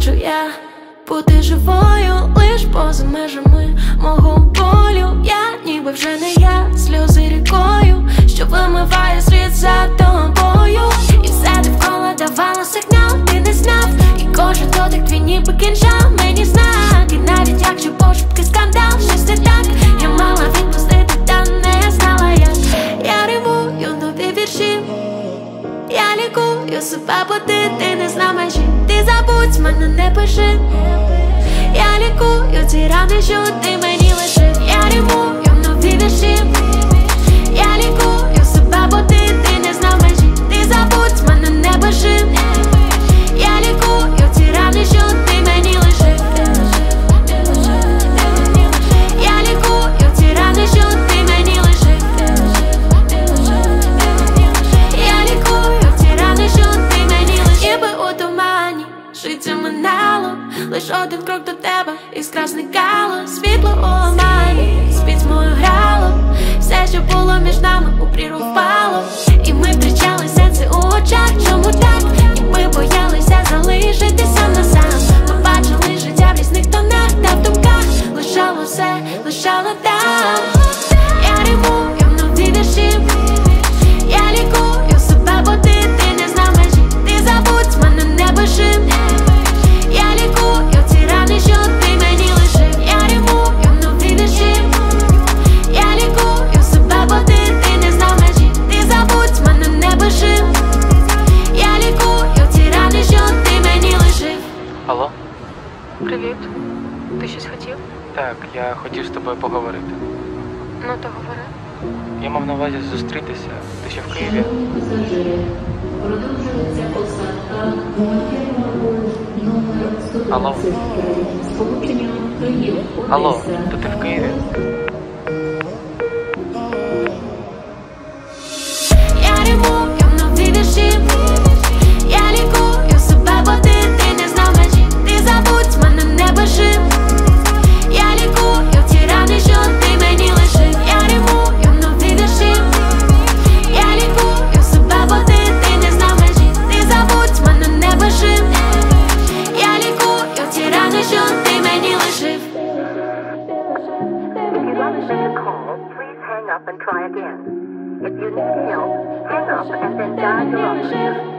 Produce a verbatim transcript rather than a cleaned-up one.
хочу я бути живою, лиш поза межами мого болю. Я ніби вже не я, сльози рікою, що вимиває слід за тобою. І все довкола давало сигнал, ти не знав. І кожен дотик твій ніби кінжал, мені знак. І навіть якщо пошепки скандал, щось не так, я мала відпустити, та не знала як. Я римую нові вірші, я лікую себе, бо ти, ти не знав межі. Ти забудь, мене не пиши. Я лікую ці рани, що ти мені лишив. Я римую нові вірші, я лікую себе, бо ти, ти не знав межі. Ти забудь, мене не пиши. Я лікую ці рани, що ти мені лишив. Я лікую ці рани, що ти мені лишив. Я лікую ці рани, що ти мені лишив. Ніби у тумані життя минало, лиш один крок до тебе, іскра зникала. Світло у омані, з пітьмою грало. Все, що було між нами, у прірву впало. І ми втрачали сенси у очах. Чому так? І ми боялися залишитися на сам. Ми бачили життя в різних тонах, та в думках лишало все, лишало там. Я римую нові вірші, я лікую себе, бо ти, ти не знав межі. Ти забудь, мене не пиши. Я лікую ці рани, що ти мені лишив. Я римую нові вірші, я лікую себе, бо ти, ти не знав межі. Ти забудь, мене не пиши. Я лікую ці рани, що ти мені лишив. Алло? Привіт. Ти щось хотів? Так, я хотів з тобою поговорити. Ну то говори. Я мав на увазі зустрітися. Ти ще в Києві? Продовжується посадка номер сто Алло? двадцять п'ять. Сполучення Київ, Одеса. Алло, то ти в Києві? Я римую нові вірші, я лікую себе, бо ти, ти не знав межі. Ти забудь, мене не пиши. Я лікую ці рани, що ти мені лишив. Я римую нові вірші, я лікую себе, бо ти, ти не знав межі. Ти забудь, мене не пиши. Я лікую ці рани, що ти мені лишив. If you understand the call, please hang up and try again. If you need help, hang up and then dial your operator.